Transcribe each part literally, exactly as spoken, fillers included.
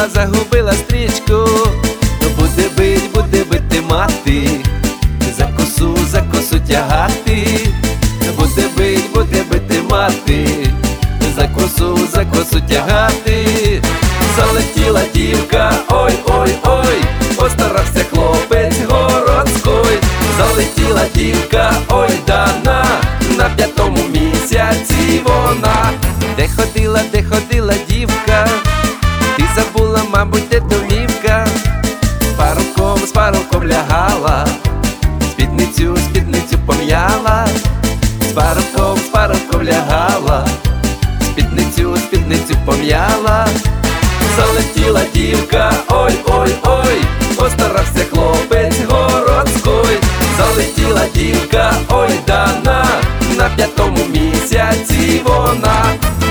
загубила, загубила стрічку. Буде бить, буде бити мати, за косу, за косу тягати. Буде бить, буде бити мати, за косу, за косу тягати. Залетіла дівка, ой, ой, ой, постарався хлопець городський. Залетіла дівка, ой, дана, на п'ятому місяці вона. Де ходила, де ходила дівка, ти забула, мабуть, де домівка. З парубком, з парубком лягала, спідницю, спідницю пом'яла. З парубком, з парубком лягала, спідницю, спідницю пом'яла. Залетіла дівка, ой, ой, ой, постарався хлопець городський. Залетіла дівка, ой, дана, на п'ятому місяці вона.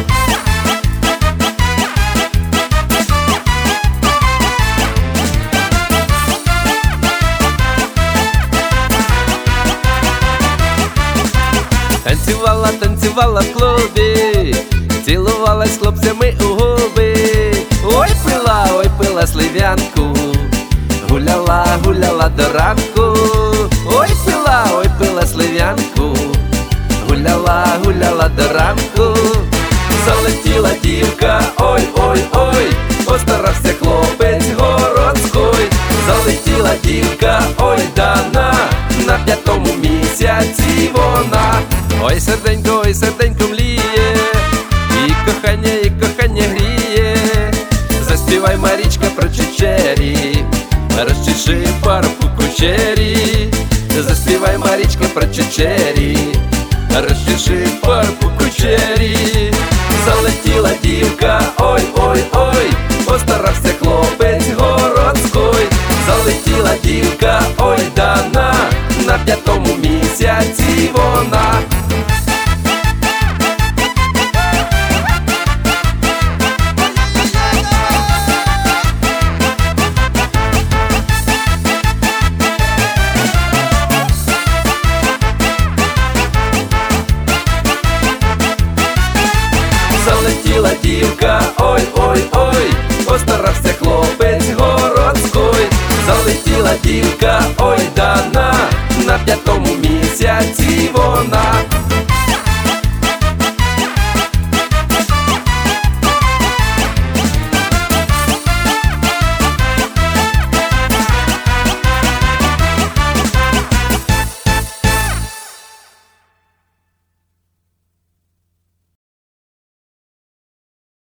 Танцювала, танцювала в клубі, цілувалась з хлопцями у губи. Ой, пила, ой, пила слив'янку, гуляла, гуляла до ранку. Ой, пила, ой, пила слив'янку, гуляла, гуляла до ранку. Залетіла дівка, ой, ой, ой, постарався хлопець городський. Залетіла дівка, ой, дана, на п'ятому місяці вона. Ой, серденько, ой, серденько мліє, і кохання, і кохання гріє. Заспівай, Марічка, про чечері, розчеши парубку кучері. Заспівай, Марічка, про чечері, розчеши парубку кучері. Залетіла дівка, ой, ой, ой, постарався хлопець городський. Залетіла дівка, ой, дана, на п'ятому місяці вона. Залетіла дівка, ой, ой, ой, постарався хлопець городський. Залетіла дівка, ой, дана, на п'ятому місяці.